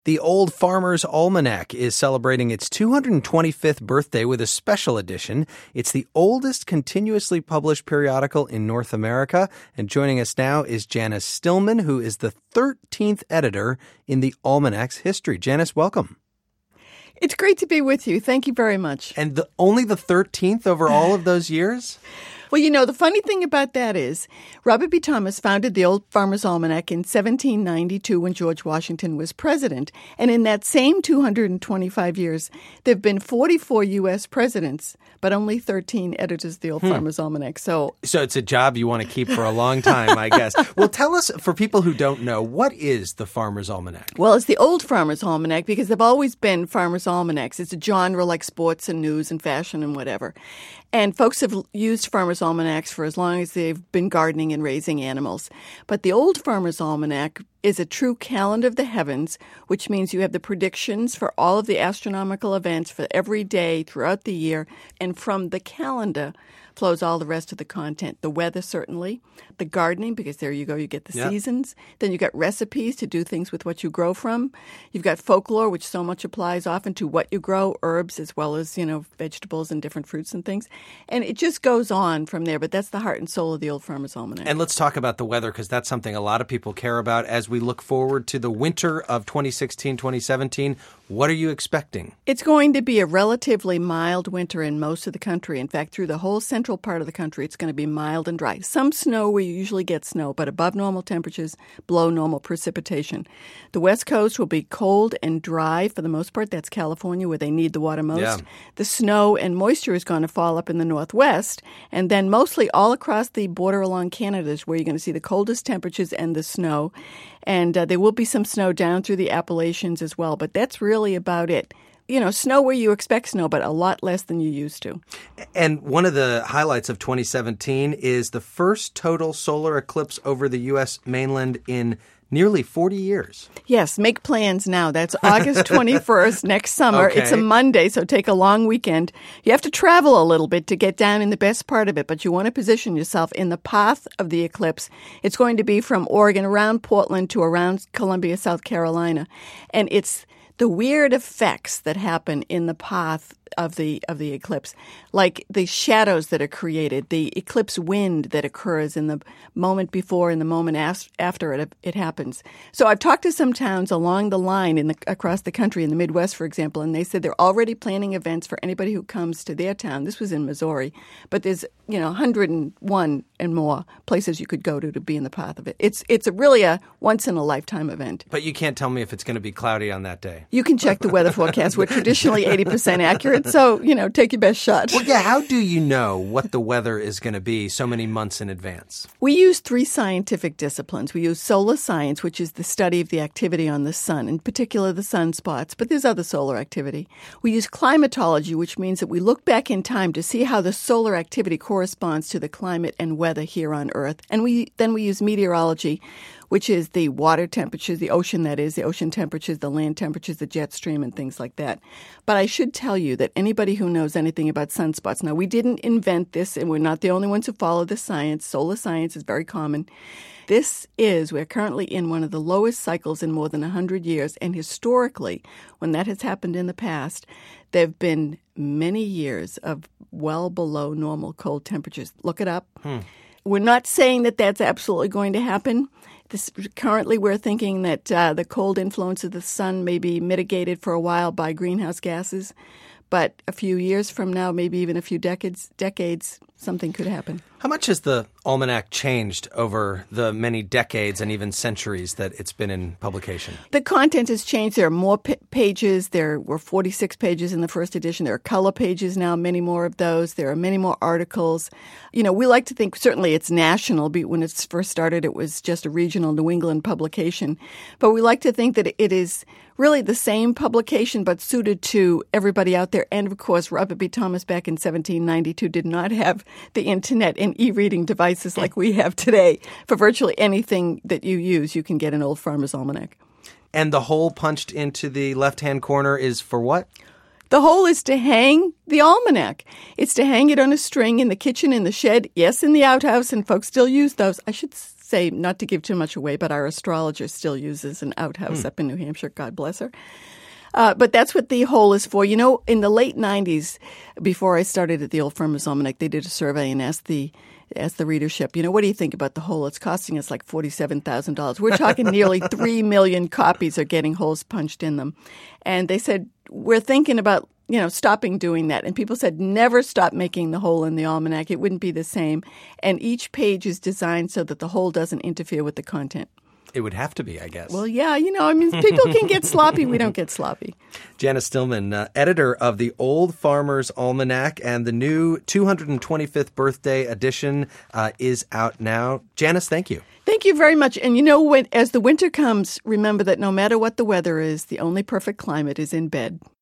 The Old Farmer's Almanac is celebrating its 225th birthday with a special edition. It's the oldest continuously published periodical in North America. And joining us now is Janice Stillman, who is the 13th editor in the Almanac's history. Janice, welcome. It's great to be with you. Thank you very much. And only the 13th over all of those years? Well, you know, the funny thing about that is Robert B. Thomas founded the Old Farmer's Almanac in 1792 when George Washington was president. And in that same 225 years, there have been 44 U.S. presidents, but only 13 editors of the Old Farmer's Almanac. So it's a job you want to keep for a long time, I guess. Well, tell us, for people who don't know, what is the Farmer's Almanac? Well, it's the Old Farmer's Almanac because they've always been Farmer's Almanacs. It's a genre like sports and news and fashion and whatever. And folks have used Farmer's Almanacs for as long as they've been gardening and raising animals. But the Old Farmer's Almanac is a true calendar of the heavens, which means you have the predictions for all of the astronomical events for every day throughout the year. And from the calendar flows all the rest of the content. The weather, certainly. The gardening, because there you go, you get the seasons. Then you got recipes to do things with what you grow from. You've got folklore, which so much applies often to what you grow, herbs as well as, vegetables and different fruits and things. And it just goes on from there. But that's the heart and soul of the Old Farmer's Almanac. And let's talk about the weather, because that's something a lot of people care about as we look forward to the winter of 2016, 2017. What are you expecting? It's going to be a relatively mild winter in most of the country. In fact, through the whole central part of the country, it's going to be mild and dry. Some snow where you usually get snow, but above normal temperatures, below normal precipitation. The West Coast will be cold and dry for the most part. That's California, where they need the water most. Yeah. The snow and moisture is going to fall up in the Northwest, and then mostly all across the border along Canada is where you're going to see the coldest temperatures and the snow. And there will be some snow down through the Appalachians as well, but that's really about it. Snow where you expect snow, but a lot less than you used to. And one of the highlights of 2017 is the first total solar eclipse over the U.S. mainland in nearly 40 years. Yes, make plans now. That's August 21st, next summer. Okay. It's a Monday, so take a long weekend. You have to travel a little bit to get down in the best part of it, but you want to position yourself in the path of the eclipse. It's going to be from Oregon around Portland to around Columbia, South Carolina. And it's the weird effects that happen in the path of the eclipse, like the shadows that are created, the eclipse wind that occurs in the moment before and the moment after it happens. So I've talked to some towns along the line across the country, in the Midwest, for example, and they said they're already planning events for anybody who comes to their town. This was in Missouri, but there's 101 and more places you could go to be in the path of it. It's really a once in a lifetime event. But you can't tell me if it's going to be cloudy on that day. You can check the weather forecast. We're traditionally 80% accurate. So, take your best shot. Well, yeah, how do you know what the weather is going to be so many months in advance? We use 3 scientific disciplines. We use solar science, which is the study of the activity on the sun, in particular the sunspots, but there's other solar activity. We use climatology, which means that we look back in time to see how the solar activity corresponds to the climate and weather here on Earth. And then we use meteorology, which is the water temperatures, the ocean temperatures, the land temperatures, the jet stream, and things like that. But I should tell you that anybody who knows anything about sunspots, now we didn't invent this, and we're not the only ones who follow this science. Solar science is very common. We're currently in one of the lowest cycles in more than 100 years, and historically, when that has happened in the past, there have been many years of well below normal cold temperatures. Look it up. We're not saying that that's absolutely going to happen. Currently, we're thinking that the cold influence of the sun may be mitigated for a while by greenhouse gases. But a few years from now, maybe even a few decades, something could happen. How much has the almanac changed over the many decades and even centuries that it's been in publication? The content has changed. There are more pages. There were 46 pages in the first edition. There are color pages now, many more of those. There are many more articles. We like to think certainly it's national. When it first started, it was just a regional New England publication. But we like to think that it is really the same publication but suited to everybody out there. And, of course, Robert B. Thomas back in 1792 did not have the Internet and e-reading devices like we have today. For virtually anything that you use, you can get an Old Farmer's Almanac. And the hole punched into the left-hand corner is for what? The hole is to hang the almanac. It's to hang it on a string in the kitchen, in the shed, yes, in the outhouse, and folks still use those. I should say, not to give too much away, but our astrologer still uses an outhouse up in New Hampshire. God bless her. But that's what the hole is for. You know, in the late 90s, before I started at the Old Farmer's Almanac, they did a survey and asked the readership, you know, what do you think about the hole? It's costing us like $47,000. We're talking nearly 3 million copies are getting holes punched in them. And they said, we're thinking about, you know, stopping doing that. And people said, never stop making the hole in the almanac. It wouldn't be the same. And each page is designed so that the hole doesn't interfere with the content. It would have to be, I guess. Well, yeah, you know, I mean, people can get sloppy. We don't get sloppy. Janice Stillman, editor of the Old Farmer's Almanac, and the new 225th birthday edition is out now. Janice, thank you. Thank you very much. And you know, as the winter comes, remember that no matter what the weather is, the only perfect climate is in bed.